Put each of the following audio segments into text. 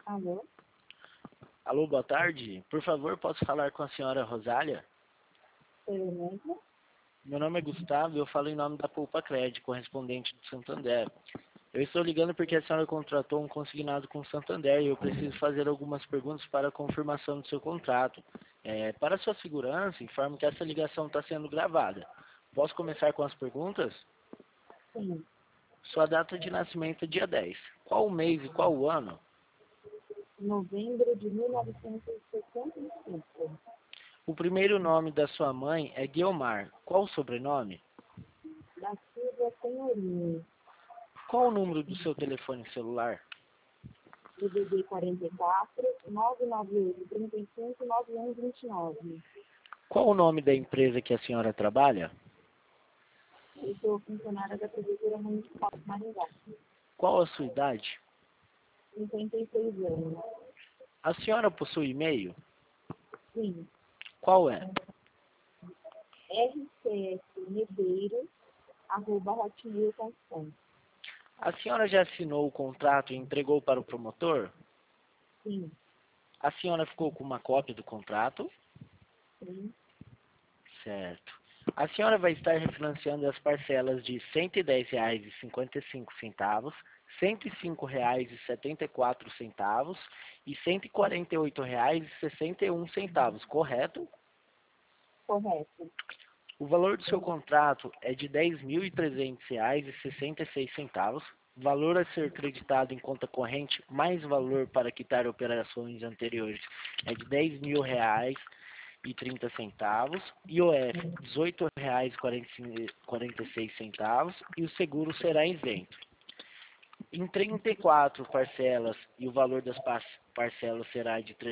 Alô? Alô, boa tarde. Por favor, posso falar com a senhora Rosália? Sou eu mesma? Meu nome é Gustavo e eu falo em nome da Poupa Crédito, correspondente do Santander. Eu estou ligando porque a senhora contratou um consignado com o Santander e eu preciso fazer algumas perguntas para a confirmação do seu contrato. Para sua segurança, informo que essa ligação está sendo gravada. Posso começar com as perguntas? Sim. Sua data de nascimento é dia 10. Qual o mês e qual o ano? Novembro de 1965. O primeiro nome da sua mãe é Guiomar. Qual o sobrenome? Da Silva Senhorinho. Qual o número do seu telefone celular? DDD 44 998 35 9129. Qual o nome da empresa que a senhora trabalha? Eu sou funcionária da Prefeitura Municipal de Maringá. Qual a sua idade? 56 anos. A senhora possui e-mail? Sim. Qual é? rcsribeiro@hotmail.com. A senhora já assinou o contrato e entregou para o promotor? Sim. A senhora ficou com uma cópia do contrato? Sim. Certo. A senhora vai estar refinanciando as parcelas de R$ 110,55, R$ 105,74 e R$ 148,61, correto? Correto. O valor do seu contrato é de R$ 10.300,66, valor a ser creditado em conta corrente, mais valor para quitar operações anteriores é de R$ 10.000,30, IOF R$ 18,46 e o seguro será isento. Em 34 parcelas e o valor das parcelas será de R$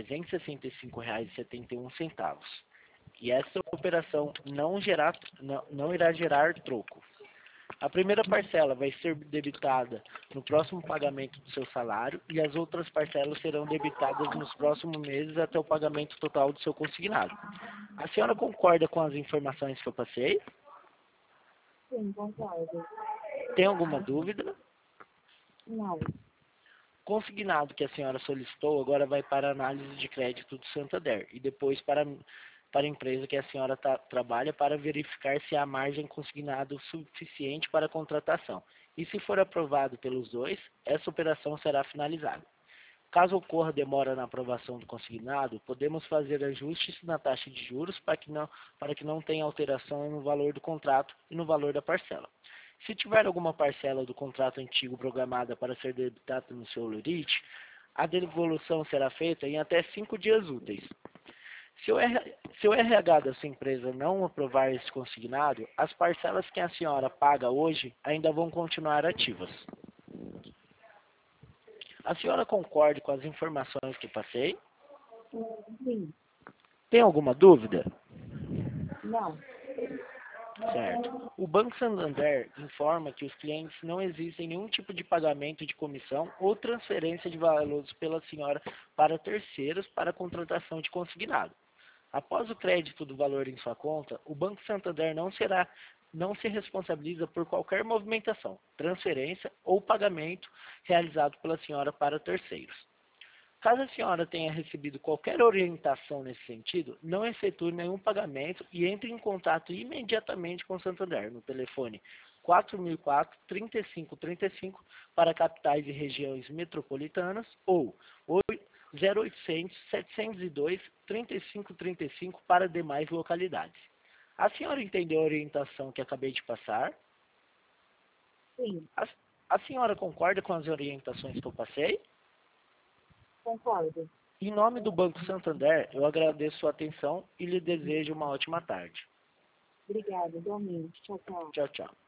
365,71. E essa operação não irá gerar troco. A primeira parcela vai ser debitada no próximo pagamento do seu salário e as outras parcelas serão debitadas nos próximos meses até o pagamento total do seu consignado. A senhora concorda com as informações que eu passei? Sim, concordo. Tem alguma dúvida? Não. Consignado que a senhora solicitou agora vai para a análise de crédito do Santander e depois para a empresa que a senhora trabalha para verificar se há margem consignado suficiente para a contratação. E se for aprovado pelos dois, essa operação será finalizada. Caso ocorra demora na aprovação do consignado, podemos fazer ajustes na taxa de juros para que não tenha alteração no valor do contrato e no valor da parcela. Se tiver alguma parcela do contrato antigo programada para ser debitada no seu limite, a devolução será feita em até 5 dias úteis. Se o RH da sua empresa não aprovar esse consignado, as parcelas que a senhora paga hoje ainda vão continuar ativas. A senhora concorda com as informações que passei? Sim. Tem alguma dúvida? Não. Certo. O Banco Santander informa que os clientes não existem nenhum tipo de pagamento de comissão ou transferência de valores pela senhora para terceiros para a contratação de consignado. Após o crédito do valor em sua conta, o Banco Santander não se responsabiliza por qualquer movimentação, transferência ou pagamento realizado pela senhora para terceiros. Caso a senhora tenha recebido qualquer orientação nesse sentido, não efetue nenhum pagamento e entre em contato imediatamente com o Santander no telefone 4004-3535 para capitais e regiões metropolitanas ou 0800-702-3535 para demais localidades. A senhora entendeu a orientação que acabei de passar? Sim. A senhora concorda com as orientações que eu passei? Concordo. Em nome do Banco Santander, eu agradeço sua atenção e lhe desejo uma ótima tarde. Obrigada, igualmente. Tchau, tchau. Tchau, tchau.